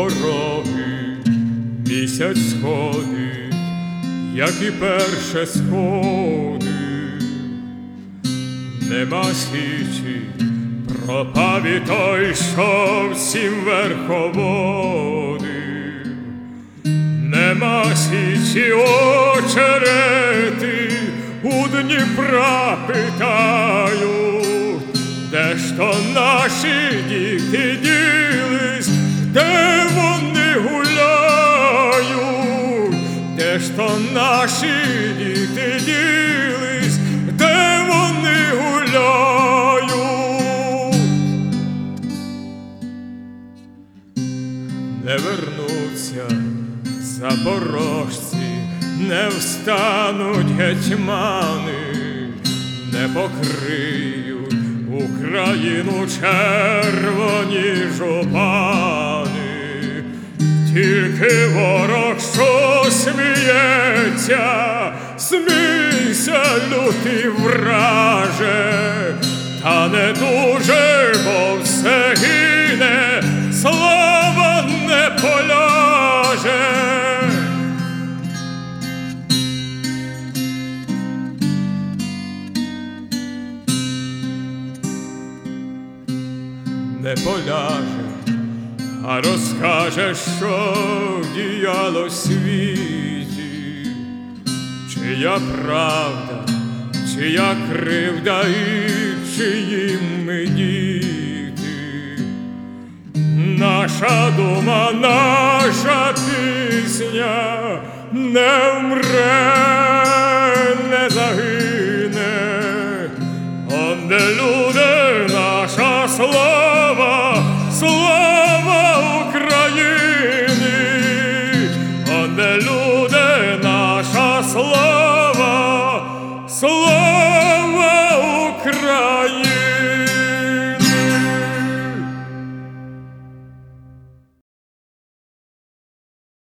пороги місяць сходить, як і перше сходить. Нема січі, пропав і той, що всім верховодив. Нема січі, очерети у Дніпра питають, де ж то наші діти ділись, де вони гуляють, де ж то наші діти ділись, де вони гуляють. Не вернуться запорожці, не встануть гетьмани, не покриють Україну червоні жупани. Тільки ворог, що сміється, смійся, лютий враже, та не дуже, бо все гине, слава не поляже. Не поляже, а розкаже, що діяло в світі, чия правда, чия кривда і чиї ми діти. Наша дума, наша пісня не вмре, не загине. Онде люди, наша слава, слава України. Онде люди, наша слава, слава.